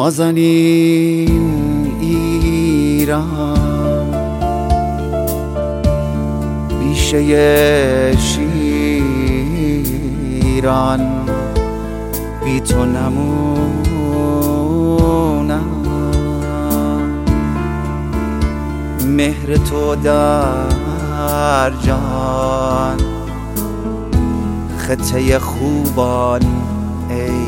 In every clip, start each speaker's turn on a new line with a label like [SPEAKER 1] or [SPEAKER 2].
[SPEAKER 1] نازنین ایران، بیشه شیران، بی تو نمونم. مهر تو در جان، خطه خوبان ای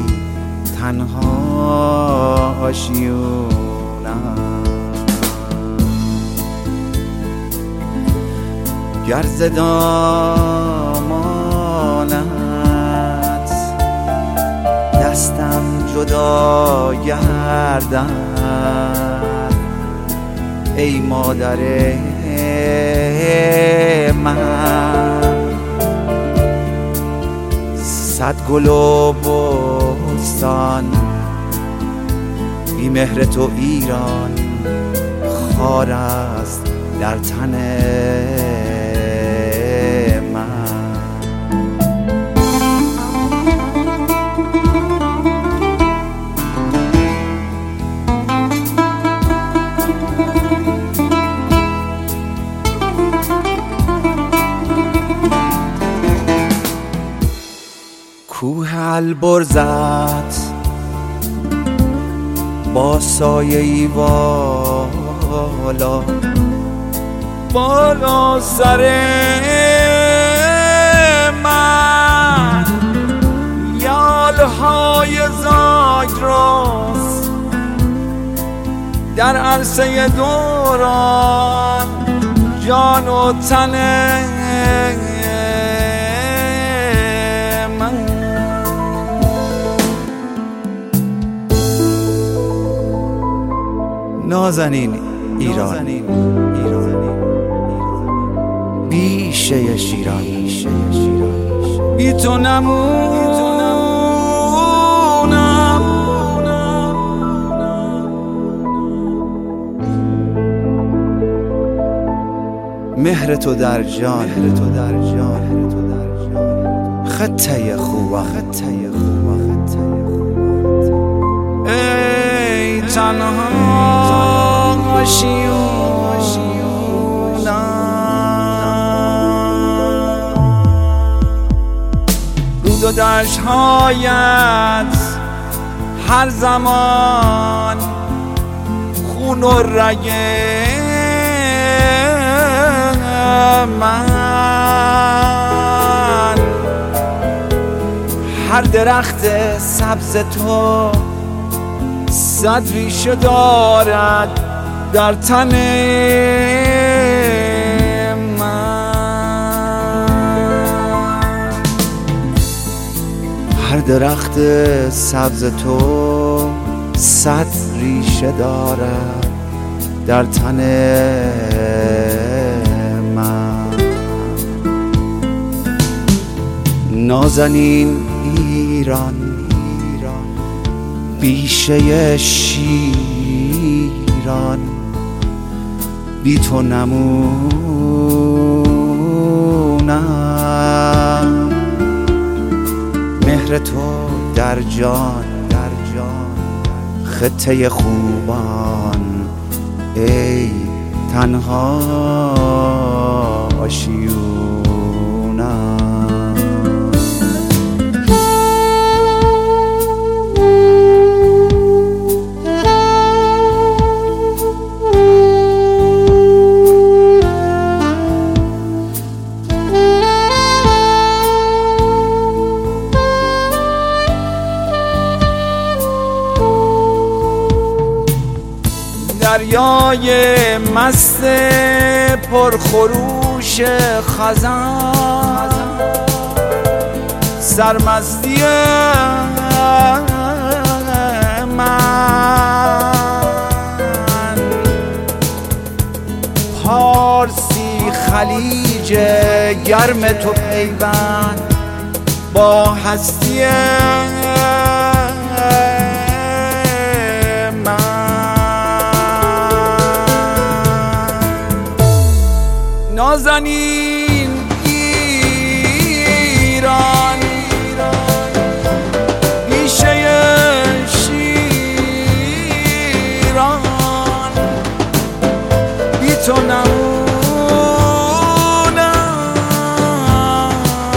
[SPEAKER 1] تنها آشیونم. گر ز دامانت دستم جدا گردد، ای مادر من، صد گل و بستان، بی مهر تو ایران خار است در تن من. کوه البرزت با سایه‌ای والا، بالا سر من، یالهای زاگرس در عرصه دوران، جان و تن من. نازنین ایران، بیشه شیران، بی تو نمونم. مهر تو در جان، خطه خوبان ای تنها رود و دشت‌هایت هر زمان خون و رگ من. هر درخت سبز تو صد ریشه دارد در تن من. هر درخت سبز تو صد ریشه دارد در تن من. نازنین ایران، بیشه شیران، بی تو نمونم. مهر تو در جان، خطه خوبان ای تنها آشیونم. دریای مست پرخروش خزان، سرمستی من. پارسی خلیج گرم تو پیوند با هستی نازنین ایران، بیشه شیران، تو نمونم،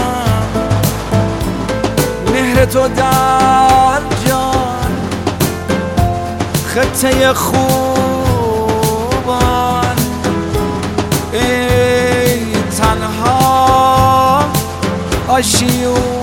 [SPEAKER 1] مهر تو در جان خطه خوبان. ای تنها آشیون